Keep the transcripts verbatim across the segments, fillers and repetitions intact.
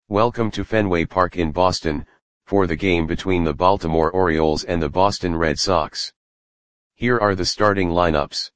Welcome to Fenway Park in Boston, for the game between the Baltimore Orioles and the Boston Red Sox. Here are the starting lineups.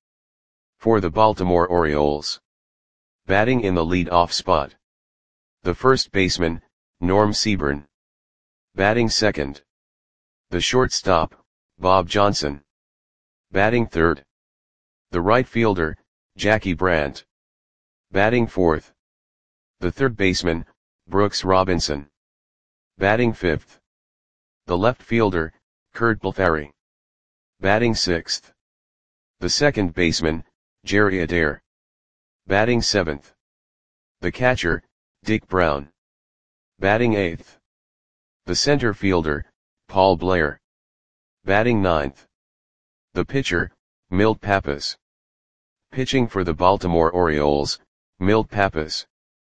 For the Baltimore Orioles. Batting in the lead-off spot. The first baseman, Norm Seaborn. Batting second. The shortstop, Bob Johnson. Batting third. The right fielder, Jackie Brandt. Batting fourth. The third baseman, Brooks Robinson. Batting fifth. The left fielder, Curt Blefary. Batting sixth. The second baseman, Jerry Adair. Batting seventh. The catcher, Dick Brown. Batting eighth. The center fielder, Paul Blair. Batting ninth. The pitcher, Milt Pappas. Pitching for the Baltimore Orioles, Milt Pappas.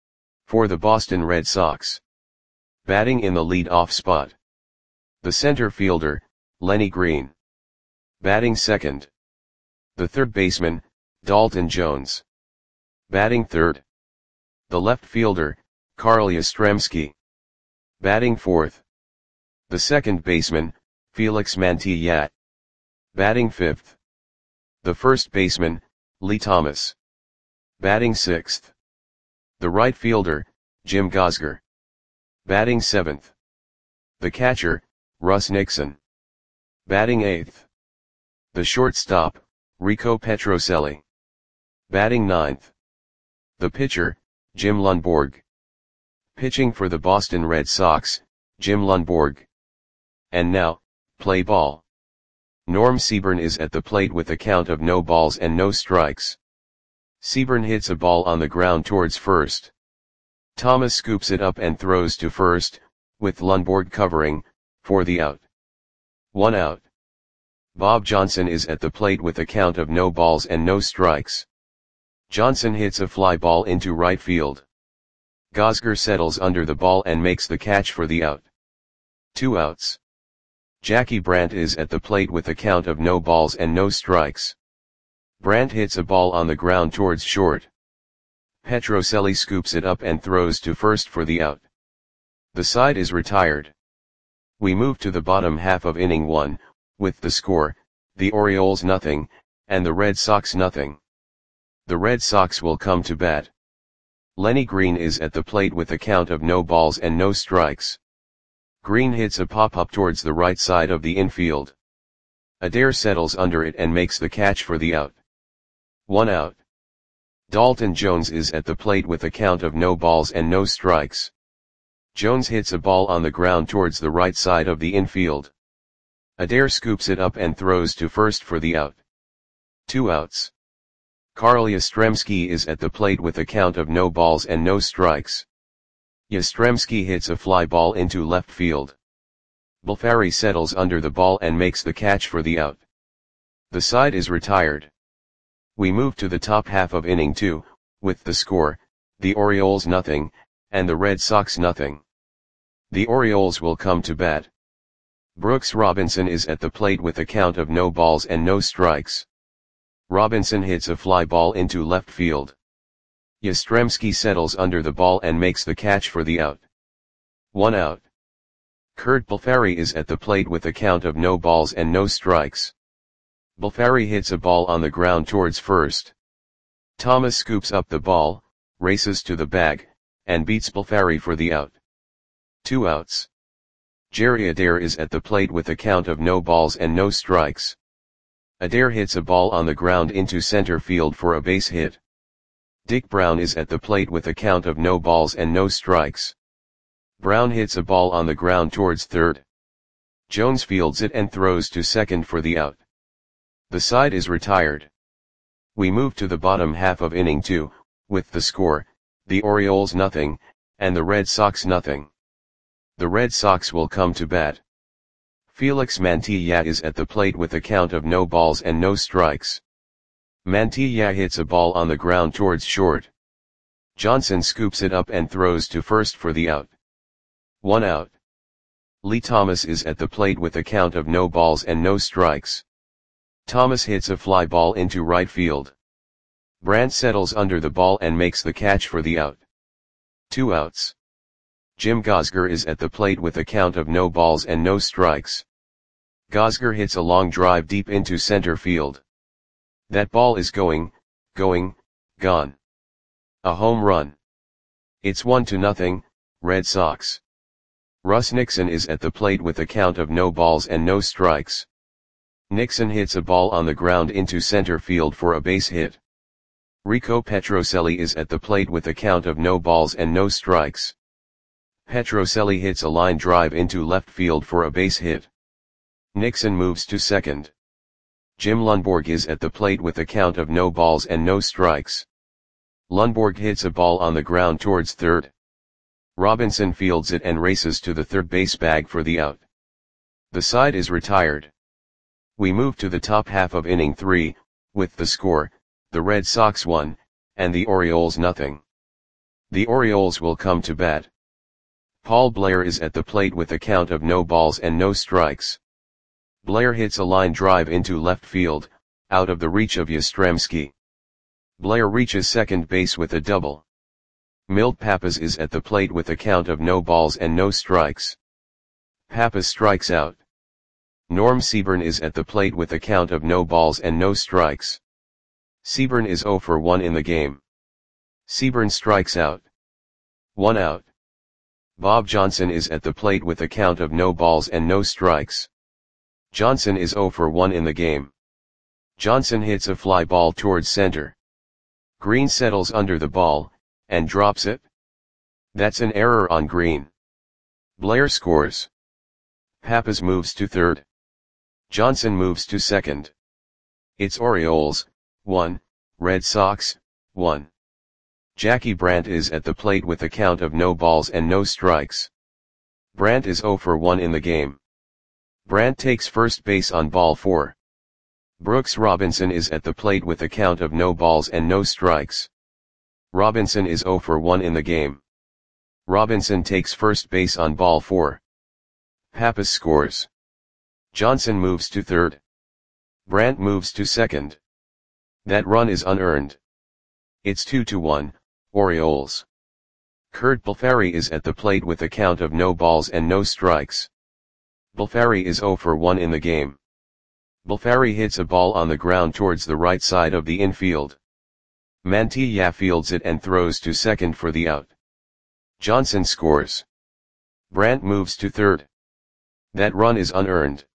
For the Boston Red Sox. Batting in the lead-off spot. The center fielder, Lenny Green. Batting second. The third baseman, Dalton Jones. Batting third. The left fielder, Carl Yastrzemski. Batting fourth. The second baseman, Felix Mantilla. Batting fifth. The first baseman, Lee Thomas. Batting sixth. The right fielder, Jim Gosger. Batting seventh. The catcher, Russ Nixon. Batting eighth. The shortstop, Rico Petrocelli. Batting ninth. The pitcher, Jim Lundborg. Pitching for the Boston Red Sox, Jim Lundborg. And now, play ball. Norm Seaborn is at the plate with a count of no balls and no strikes. Seaborn hits a ball on the ground towards first. Thomas scoops it up and throws to first, with Lundborg covering, for the out. One out. Bob Johnson is at the plate with a count of no balls and no strikes. Johnson hits a fly ball into right field. Gosger settles under the ball and makes the catch for the out. Two outs. Jackie Brandt is at the plate with a count of no balls and no strikes. Brandt hits a ball on the ground towards short. Petrocelli scoops it up and throws to first for the out. The side is retired. We move to the bottom half of inning one, with the score, the Orioles nothing, and the Red Sox nothing. The Red Sox will come to bat. Lenny Green is at the plate with a count of no balls and no strikes. Green hits a pop-up towards the right side of the infield. Adair settles under it and makes the catch for the out. One out. Dalton Jones is at the plate with a count of no balls and no strikes. Jones hits a ball on the ground towards the right side of the infield. Adair scoops it up and throws to first for the out. Two outs. Carl Yastrzemski is at the plate with a count of no balls and no strikes. Yastrzemski hits a fly ball into left field. Blefary settles under the ball and makes the catch for the out. The side is retired. We move to the top half of inning two, with the score, the Orioles nothing, and the Red Sox nothing. The Orioles will come to bat. Brooks Robinson is at the plate with a count of no balls and no strikes. Robinson hits a fly ball into left field. Yastrzemski settles under the ball and makes the catch for the out. One out. Curt Blefary is at the plate with a count of no balls and no strikes. Blefary hits a ball on the ground towards first. Thomas scoops up the ball, races to the bag, and beats Blefary for the out. Two outs. Jerry Adair is at the plate with a count of no balls and no strikes. Adair hits a ball on the ground into center field for a base hit. Dick Brown is at the plate with a count of no balls and no strikes. Brown hits a ball on the ground towards third. Jones fields it and throws to second for the out. The side is retired. We move to the bottom half of inning two, with the score, the Orioles nothing, and the Red Sox nothing. The Red Sox will come to bat. Felix Mantilla is at the plate with a count of no balls and no strikes. Mantilla hits a ball on the ground towards short. Johnson scoops it up and throws to first for the out. One out. Lee Thomas is at the plate with a count of no balls and no strikes. Thomas hits a fly ball into right field. Brandt settles under the ball and makes the catch for the out. Two outs. Jim Gosger is at the plate with a count of no balls and no strikes. Gosger hits a long drive deep into center field. That ball is going, going, gone. A home run. It's one to nothing, Red Sox. Russ Nixon is at the plate with a count of no balls and no strikes. Nixon hits a ball on the ground into center field for a base hit. Rico Petrocelli is at the plate with a count of no balls and no strikes. Petrocelli hits a line drive into left field for a base hit. Nixon moves to second. Jim Lundborg is at the plate with a count of no balls and no strikes. Lundborg hits a ball on the ground towards third. Robinson fields it and races to the third base bag for the out. The side is retired. We move to the top half of inning three, with the score, the Red Sox one, and the Orioles nothing. The Orioles will come to bat. Paul Blair is at the plate with a count of no balls and no strikes. Blair hits a line drive into left field, out of the reach of Yastrzemski. Blair reaches second base with a double. Milt Pappas is at the plate with a count of no balls and no strikes. Pappas strikes out. Norm Seaburn is at the plate with a count of no balls and no strikes. Seaburn is zero for one in the game. Seaburn strikes out. One out. Bob Johnson is at the plate with a count of no balls and no strikes. Johnson is zero for one in the game. Johnson hits a fly ball towards center. Green settles under the ball, and drops it. That's an error on Green. Blair scores. Pappas moves to third. Johnson moves to second. It's Orioles, one, Red Sox, one. Jackie Brandt is at the plate with a count of no balls and no strikes. Brandt is zero for one in the game. Brandt takes first base on ball four. Brooks Robinson is at the plate with a count of no balls and no strikes. Robinson is zero for one in the game. Robinson takes first base on ball four. Pappas scores. Johnson moves to third. Brandt moves to second. That run is unearned. It's two to one, Orioles. Kurt Balfari is at the plate with a count of no balls and no strikes. Balfari is zero for one in the game. Balfari hits a ball on the ground towards the right side of the infield. Mantilla fields it and throws to second for the out. Johnson scores. Brandt moves to third. That run is unearned.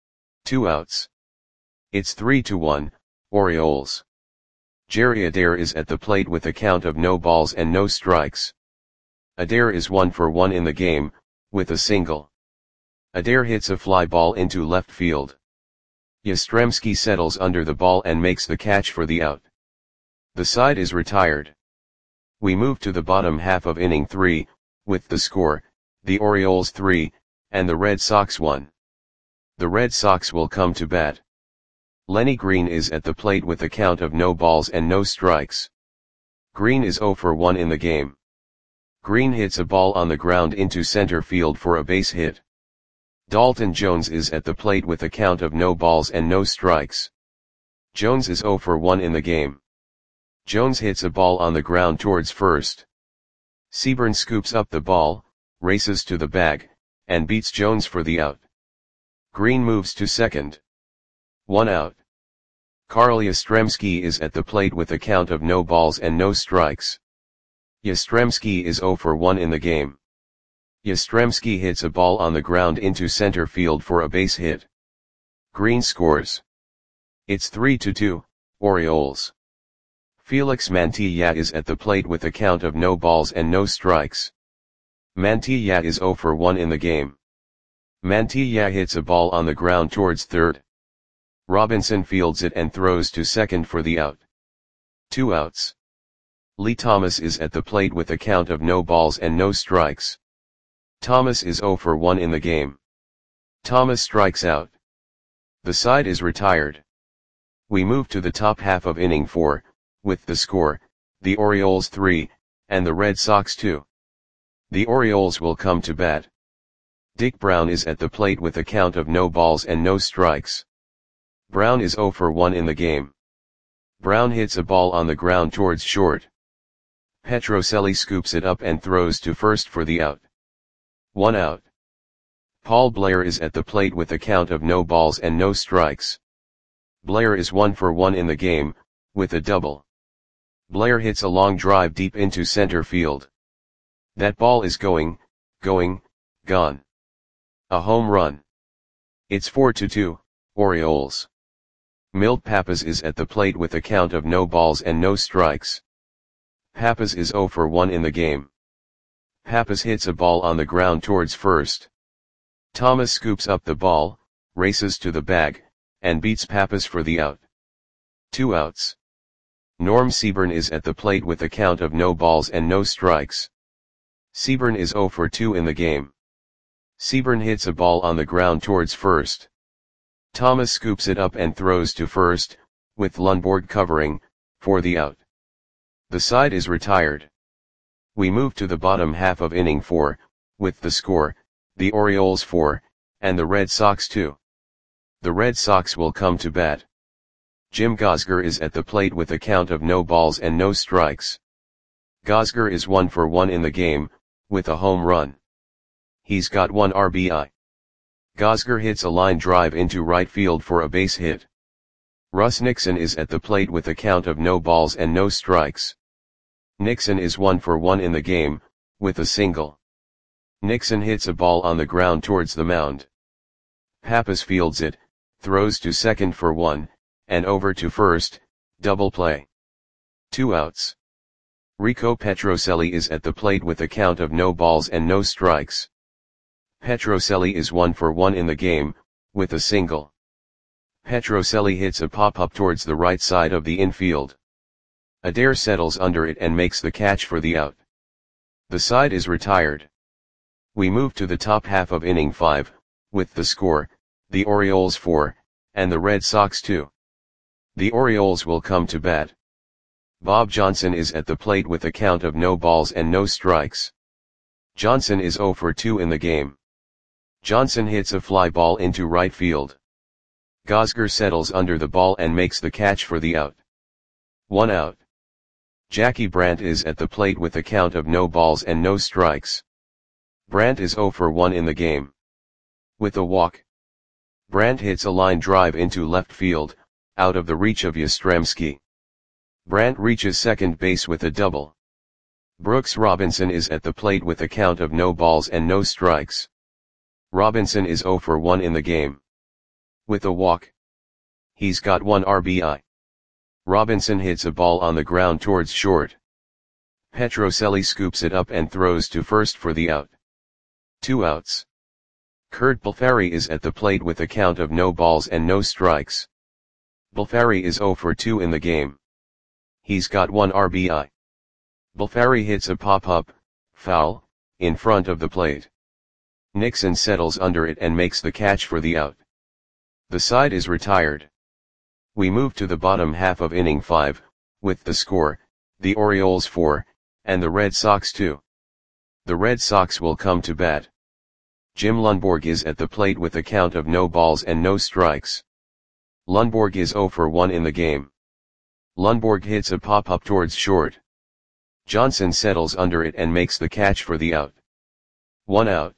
Two outs. It's three to one, Orioles. Jerry Adair is at the plate with a count of no balls and no strikes. Adair is one for one in the game, with a single. Adair hits a fly ball into left field. Yastrzemski settles under the ball and makes the catch for the out. The side is retired. We move to the bottom half of inning three, with the score, the Orioles three, and the Red Sox one. The Red Sox will come to bat. Lenny Green is at the plate with a count of no balls and no strikes. Green is zero for one in the game. Green hits a ball on the ground into center field for a base hit. Dalton Jones is at the plate with a count of no balls and no strikes. Jones is zero for one in the game. Jones hits a ball on the ground towards first. Seaburn scoops up the ball, races to the bag, and beats Jones for the out. Green moves to second. One out. Carl Yastrzemski is at the plate with a count of no balls and no strikes. Yastrzemski is zero for one in the game. Yastrzemski hits a ball on the ground into center field for a base hit. Green scores. It's three to two, Orioles. Felix Mantilla is at the plate with a count of no balls and no strikes. Mantilla is zero for one in the game. Mantilla hits a ball on the ground towards third. Robinson fields it and throws to second for the out. Two outs. Lee Thomas is at the plate with a count of no balls and no strikes. Thomas is zero for one in the game. Thomas strikes out. The side is retired. We move to the top half of inning four, with the score, the Orioles three, and the Red Sox two. The Orioles will come to bat. Dick Brown is at the plate with a count of no balls and no strikes. Brown is zero for one in the game. Brown hits a ball on the ground towards short. Petrocelli scoops it up and throws to first for the out. One out. Paul Blair is at the plate with a count of no balls and no strikes. Blair is one for one in the game, with a double. Blair hits a long drive deep into center field. That ball is going, going, gone. A home run. It's four to two, Orioles. Milt Pappas is at the plate with a count of no balls and no strikes. Pappas is zero for one in the game. Pappas hits a ball on the ground towards first. Thomas scoops up the ball, races to the bag, and beats Pappas for the out. Two outs. Norm Seaburn is at the plate with a count of no balls and no strikes. Seaburn is zero for two in the game. Seaburn hits a ball on the ground towards first. Thomas scoops it up and throws to first, with Lundborg covering, for the out. The side is retired. We move to the bottom half of inning four, with the score, the Orioles four, and the Red Sox two. The Red Sox will come to bat. Jim Gosger is at the plate with a count of no balls and no strikes. Gosger is one for one in the game, with a home run. He's got one R B I. Gosger hits a line drive into right field for a base hit. Russ Nixon is at the plate with a count of no balls and no strikes. Nixon is one for one in the game, with a single. Nixon hits a ball on the ground towards the mound. Pappas fields it, throws to second for one, and over to first, double play. Two outs. Rico Petrocelli is at the plate with a count of no balls and no strikes. Petrocelli is one for one in the game, with a single. Petrocelli hits a pop-up towards the right side of the infield. Adair settles under it and makes the catch for the out. The side is retired. We move to the top half of inning five, with the score, the Orioles four, and the Red Sox two. The Orioles will come to bat. Bob Johnson is at the plate with a count of no balls and no strikes. Johnson is zero for two in the game. Johnson hits a fly ball into right field. Gosger settles under the ball and makes the catch for the out. One out. Jackie Brandt is at the plate with a count of no balls and no strikes. Brandt is zero for one in the game. With a walk. Brandt hits a line drive into left field, out of the reach of Yastrzemski. Brandt reaches second base with a double. Brooks Robinson is at the plate with a count of no balls and no strikes. Robinson is zero for one in the game. With a walk. He's got one R B I. Robinson hits a ball on the ground towards short. Petrocelli scoops it up and throws to first for the out. Two outs. Kurt Balfari is at the plate with a count of no balls and no strikes. Balfari is zero for two in the game. He's got one R B I. Balfari hits a pop-up, foul, in front of the plate. Nixon settles under it and makes the catch for the out. The side is retired. We move to the bottom half of inning five, with the score, the Orioles four, and the Red Sox two. The Red Sox will come to bat. Jim Lundborg is at the plate with a count of no balls and no strikes. Lundborg is zero for one in the game. Lundborg hits a pop-up towards short. Johnson settles under it and makes the catch for the out. One out.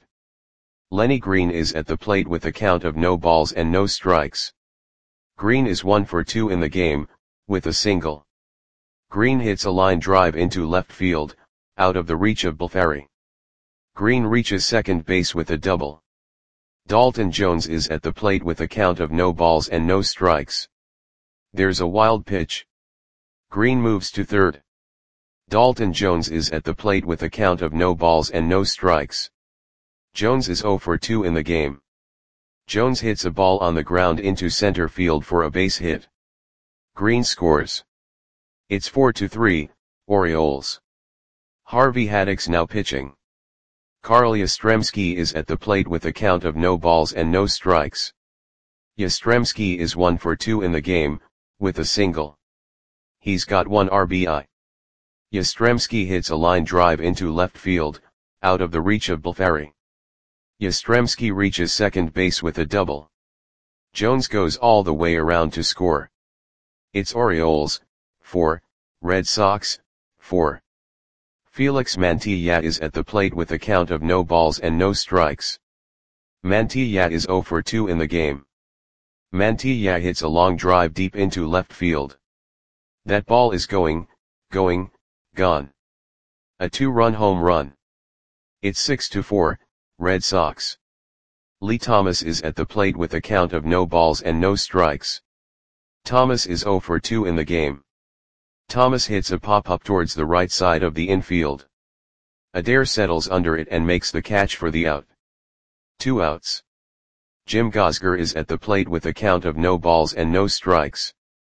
Lenny Green is at the plate with a count of no balls and no strikes. Green is one for two in the game, with a single. Green hits a line drive into left field, out of the reach of Balfari. Green reaches second base with a double. Dalton Jones is at the plate with a count of no balls and no strikes. There's a wild pitch. Green moves to third. Dalton Jones is at the plate with a count of no balls and no strikes. Jones is zero for two in the game. Jones hits a ball on the ground into center field for a base hit. Green scores. It's four to three, Orioles. Harvey Haddix now pitching. Carl Yastrzemski is at the plate with a count of no balls and no strikes. Yastrzemski is one for two in the game, with a single. He's got one R B I. Yastrzemski hits a line drive into left field, out of the reach of Balfari. Yastrzemski reaches second base with a double. Jones goes all the way around to score. It's Orioles, four, Red Sox, four. Felix Mantilla is at the plate with a count of no balls and no strikes. Mantilla is zero for two in the game. Mantilla hits a long drive deep into left field. That ball is going, going, gone. A two-run home run. It's six to four, Red Sox. Lee Thomas is at the plate with a count of no balls and no strikes. Thomas is zero for two in the game. Thomas hits a pop-up towards the right side of the infield. Adair settles under it and makes the catch for the out. Two outs. Jim Gosger is at the plate with a count of no balls and no strikes.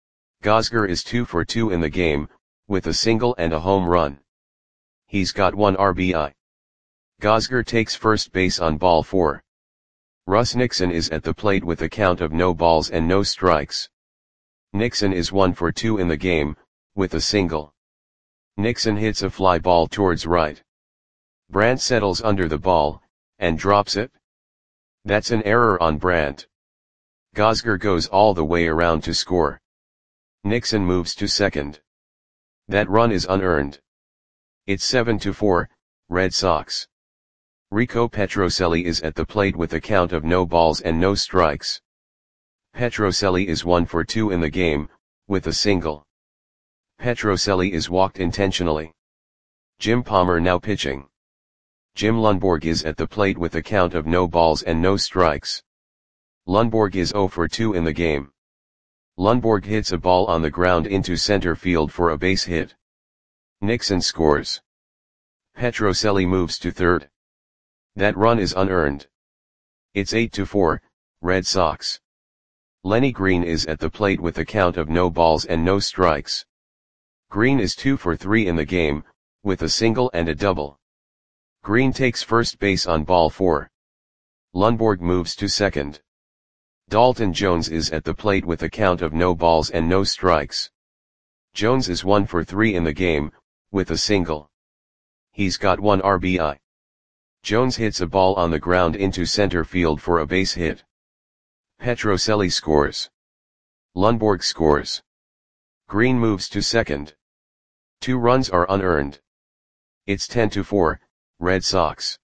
Gosger is two for two in the game, with a single and a home run. He's got one R B I. Gosger takes first base on ball four. Russ Nixon is at the plate with a count of no balls and no strikes. Nixon is one for two in the game, with a single. Nixon hits a fly ball towards right. Brandt settles under the ball, and drops it. That's an error on Brandt. Gosger goes all the way around to score. Nixon moves to second. That run is unearned. It's seven to four, Red Sox. Rico Petrocelli is at the plate with a count of no balls and no strikes. Petrocelli is one for two in the game, with a single. Petrocelli is walked intentionally. Jim Palmer now pitching. Jim Lundborg is at the plate with a count of no balls and no strikes. Lundborg is zero for two in the game. Lundborg hits a ball on the ground into center field for a base hit. Nixon scores. Petrocelli moves to third. That run is unearned. It's eight to four, Red Sox. Lenny Green is at the plate with a count of no balls and no strikes. Green is two for three in the game, with a single and a double. Green takes first base on ball four. Lundborg moves to second. Dalton Jones is at the plate with a count of no balls and no strikes. Jones is one for three in the game, with a single. He's got one R B I. Jones hits a ball on the ground into center field for a base hit. Petrocelli scores. Lundborg scores. Green moves to second. Two runs are unearned. It's ten to four, Red Sox.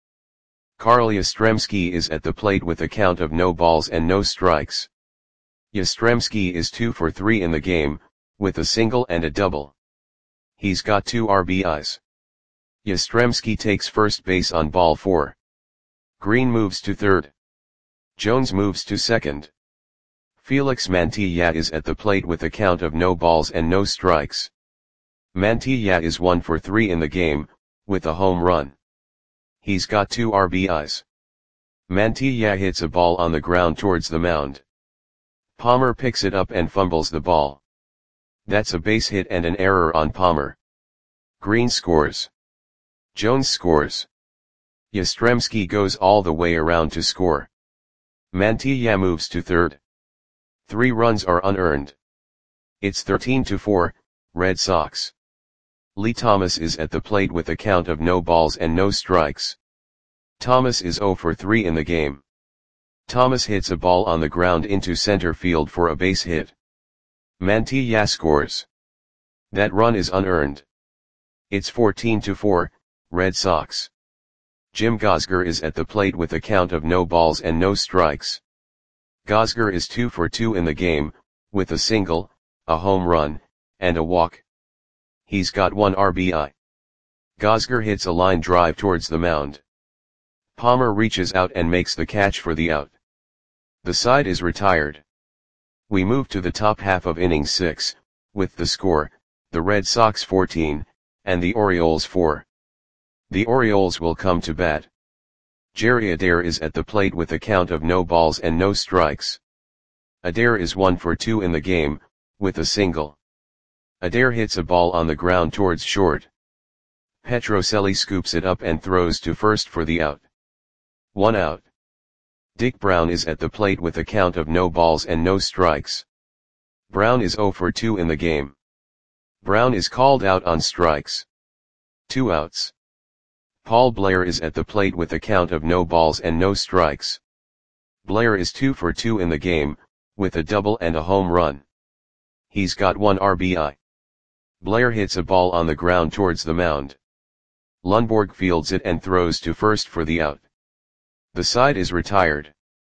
Carl Yastrzemski is at the plate with a count of no balls and no strikes. Yastrzemski is two for three in the game, with a single and a double. He's got two R B Is. Yastrzemski takes first base on ball four. Green moves to third. Jones moves to second. Felix Mantilla is at the plate with a count of no balls and no strikes. Mantilla is one for three in the game, with a home run. He's got two R B Is. Mantilla hits a ball on the ground towards the mound. Palmer picks it up and fumbles the ball. That's a base hit and an error on Palmer. Green scores. Jones scores. Yastrzemski goes all the way around to score. Mantilla moves to third. Three runs are unearned. It's thirteen to four, Red Sox. Lee Thomas is at the plate with a count of no balls and no strikes. Thomas is zero for three in the game. Thomas hits a ball on the ground into center field for a base hit. Mantilla scores. That run is unearned. It's fourteen to four, Red Sox. Jim Gosger is at the plate with a count of no balls and no strikes. Gosger is two for two in the game, with a single, a home run, and a walk. He's got one R B I. Gosger hits a line drive towards the mound. Palmer reaches out and makes the catch for the out. The side is retired. We move to the top half of inning six, with the score, the Red Sox fourteen, and the Orioles four. The Orioles will come to bat. Jerry Adair is at the plate with a count of no balls and no strikes. Adair is one for two in the game, with a single. Adair hits a ball on the ground towards short. Petrocelli scoops it up and throws to first for the out. One out. Dick Brown is at the plate with a count of no balls and no strikes. Brown is zero for two in the game. Brown is called out on strikes. Two outs. Paul Blair is at the plate with a count of no balls and no strikes. Blair is two for two in the game, with a double and a home run. He's got one R B I. Blair hits a ball on the ground towards the mound. Lundborg fields it and throws to first for the out. The side is retired.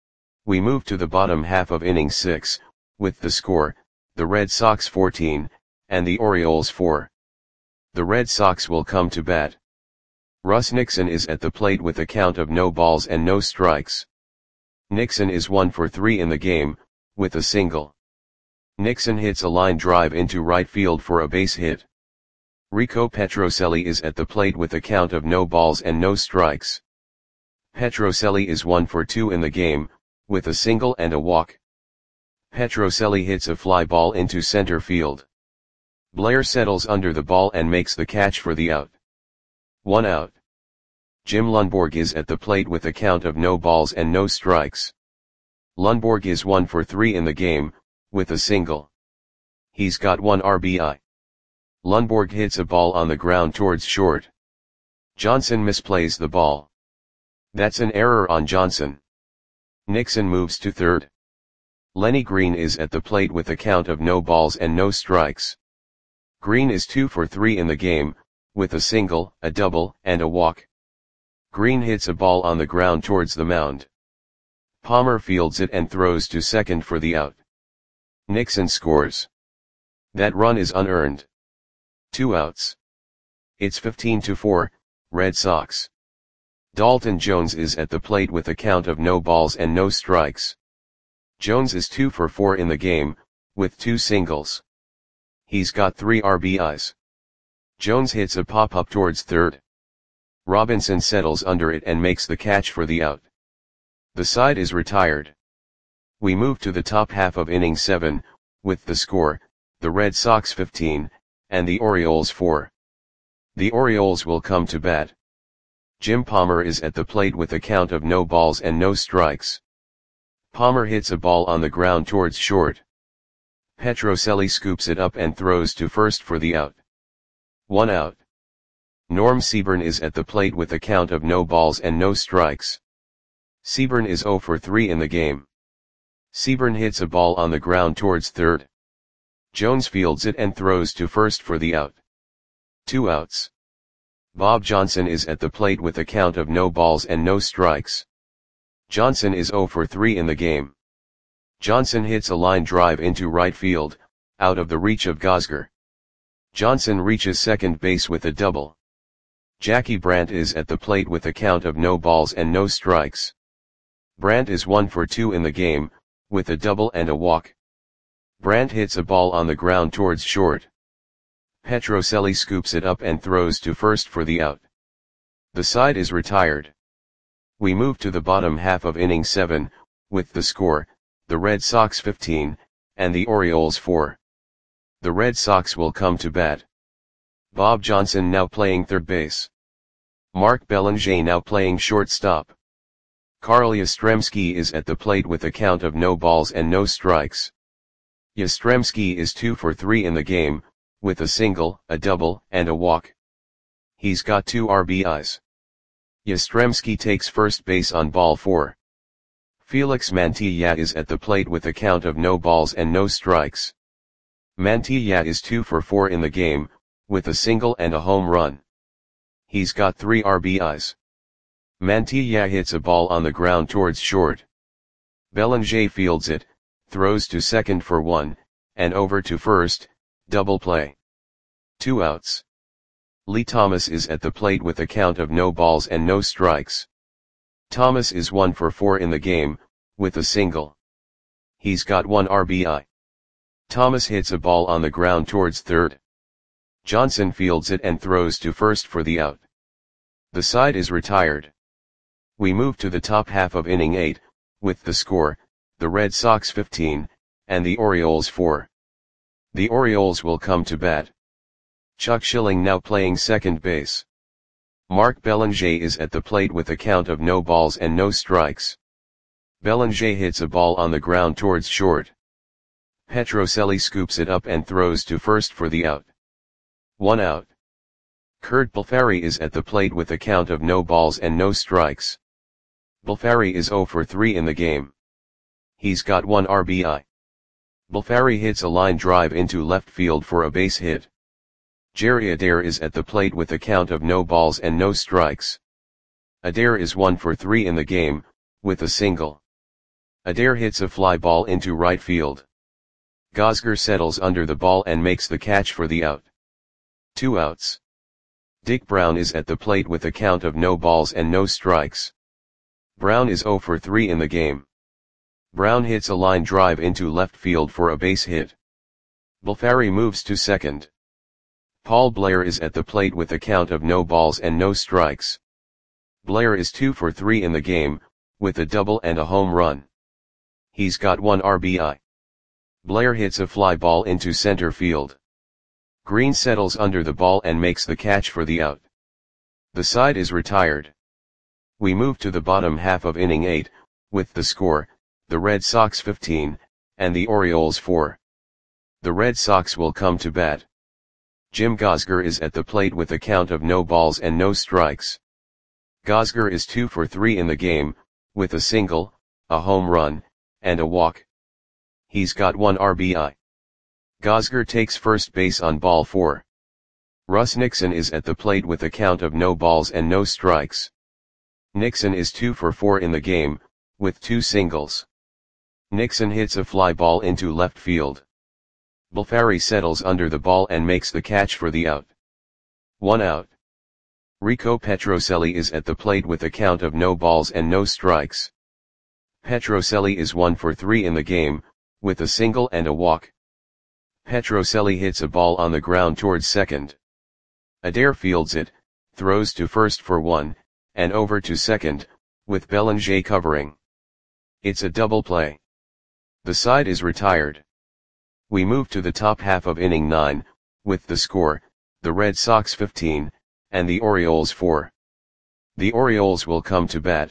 We move to the bottom half of inning six, with the score, the Red Sox fourteen, and the Orioles four. The Red Sox will come to bat. Russ Nixon is at the plate with a count of no balls and no strikes. Nixon is one for three in the game, with a single. Nixon hits a line drive into right field for a base hit. Rico Petrocelli is at the plate with a count of no balls and no strikes. Petrocelli is one for two in the game, with a single and a walk. Petrocelli hits a fly ball into center field. Blair settles under the ball and makes the catch for the out. One out. Jim Lundborg is at the plate with a count of no balls and no strikes. Lundborg is one for three in the game, with a single. He's got one R B I. Lundborg hits a ball on the ground towards short. Johnson misplays the ball. That's an error on Johnson. Nixon moves to third. Lenny Green is at the plate with a count of no balls and no strikes. Green is two for three in the game, with a single, a double, and a walk. Green hits a ball on the ground towards the mound. Palmer fields it and throws to second for the out. Nixon scores. That run is unearned. Two outs. It's fifteen to four, Red Sox. Dalton Jones is at the plate with a count of no balls and no strikes. Jones is two for four in the game, with two singles. He's got three R B Is. Jones hits a pop-up towards third. Robinson settles under it and makes the catch for the out. The side is retired. We move to the top half of inning seven, with the score, the Red Sox fifteen, and the Orioles four. The Orioles will come to bat. Jim Palmer is at the plate with a count of no balls and no strikes. Palmer hits a ball on the ground towards short. Petrocelli scoops it up and throws to first for the out. One out. Norm Seaburn is at the plate with a count of no balls and no strikes. Seaburn is zero for three in the game. Seaburn hits a ball on the ground towards third. Jones fields it and throws to first for the out. Two outs. Bob Johnson is at the plate with a count of no balls and no strikes. Johnson is zero for three in the game. Johnson hits a line drive into right field, out of the reach of Gosger. Johnson reaches second base with a double. Jackie Brandt is at the plate with a count of no balls and no strikes. Brandt is one for two in the game, with a double and a walk. Brandt hits a ball on the ground towards short. Petrocelli scoops it up and throws to first for the out. The side is retired. We move to the bottom half of inning seven, with the score, the Red Sox fifteen, and the Orioles four. The Red Sox will come to bat. Bob Johnson now playing third base. Mark Belanger now playing shortstop. Carl Yastrzemski is at the plate with a count of no balls and no strikes. Yastrzemski is two for three in the game, with a single, a double, and a walk. He's got two R B Is. Yastrzemski takes first base on ball four. Felix Mantilla is at the plate with a count of no balls and no strikes. Mantilla is two for four in the game, with a single and a home run. He's got three R B Is. Mantilla hits a ball on the ground towards short. Belanger fields it, throws to second for one, and over to first, double play. Two outs. Lee Thomas is at the plate with a count of no balls and no strikes. Thomas is one for four in the game, with a single. He's got one R B I. Thomas hits a ball on the ground towards third. Johnson fields it and throws to first for the out. The side is retired. We move to the top half of inning eight, with the score, the Red Sox fifteen, and the Orioles four. The Orioles will come to bat. Chuck Schilling now playing second base. Mark Belanger is at the plate with a count of no balls and no strikes. Belanger hits a ball on the ground towards short. Petrocelli scoops it up and throws to first for the out. One out. Kurt Balfari is at the plate with a count of no balls and no strikes. Balfari is zero for three in the game. He's got one R B I. Balfari hits a line drive into left field for a base hit. Jerry Adair is at the plate with a count of no balls and no strikes. Adair is one for three in the game, with a single. Adair hits a fly ball into right field. Gosger settles under the ball and makes the catch for the out. Two outs. Dick Brown is at the plate with a count of no balls and no strikes. Brown is zero for three in the game. Brown hits a line drive into left field for a base hit. Balfari moves to second. Paul Blair is at the plate with a count of no balls and no strikes. Blair is two for three in the game, with a double and a home run. He's got one R B I. Blair hits a fly ball into center field. Green settles under the ball and makes the catch for the out. The side is retired. We move to the bottom half of inning eight, with the score, the Red Sox fifteen, and the Orioles four. The Red Sox will come to bat. Jim Gosger is at the plate with a count of no balls and no strikes. Gosger is two for three in the game, with a single, a home run, and a walk. He's got one R B I. Gosger takes first base on ball four. Russ Nixon is at the plate with a count of no balls and no strikes. Nixon is two for four in the game, with two singles. Nixon hits a fly ball into left field. Balfari settles under the ball and makes the catch for the out. One out. Rico Petrocelli is at the plate with a count of no balls and no strikes. Petrocelli is one for three in the game, with a single and a walk. Petrocelli hits a ball on the ground towards second. Adair fields it, throws to first for one, and over to second, with Belanger covering. It's a double play. The side is retired. We move to the top half of inning nine, with the score, the Red Sox fifteen, and the Orioles four. The Orioles will come to bat.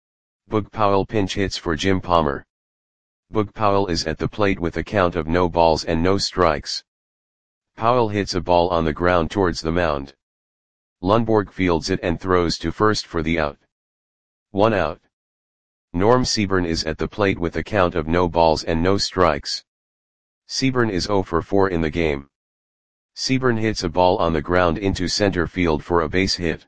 Boog Powell pinch hits for Jim Palmer. Boog Powell is at the plate with a count of no balls and no strikes. Powell hits a ball on the ground towards the mound. Lundborg fields it and throws to first for the out. One out. Norm Seaburn is at the plate with a count of no balls and no strikes. Seaburn is zero for four in the game. Seaburn hits a ball on the ground into center field for a base hit.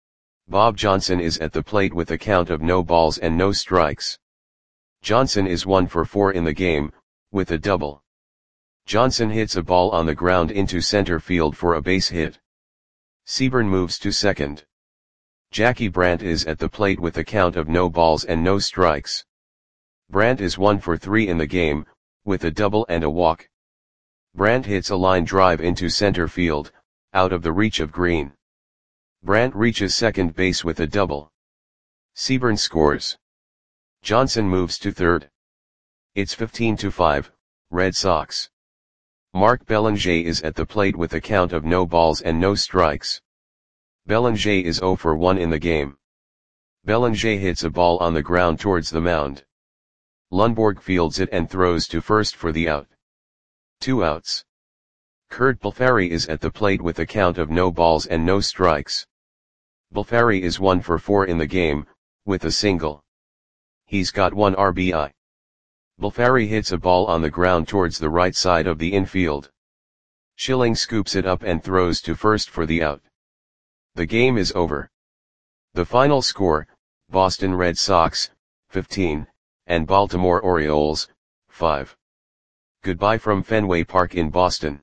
Bob Johnson is at the plate with a count of no balls and no strikes. Johnson is one for four in the game, with a double. Johnson hits a ball on the ground into center field for a base hit. Seaburn moves to second. Jackie Brandt is at the plate with a count of no balls and no strikes. Brandt is one for three in the game, with a double and a walk. Brandt hits a line drive into center field, out of the reach of Green. Brandt reaches second base with a double. Seaburn scores. Johnson moves to third. It's fifteen to five, Red Sox. Mark Belanger is at the plate with a count of no balls and no strikes. Belanger is zero for one in the game. Belanger hits a ball on the ground towards the mound. Lundborg fields it and throws to first for the out. Two outs. Kurt Balfari is at the plate with a count of no balls and no strikes. Balfari is one for four in the game, with a single. He's got one R B I. Balfari hits a ball on the ground towards the right side of the infield. Schilling scoops it up and throws to first for the out. The game is over. The final score, Boston Red Sox, fifteen, and Baltimore Orioles, five. Goodbye from Fenway Park in Boston.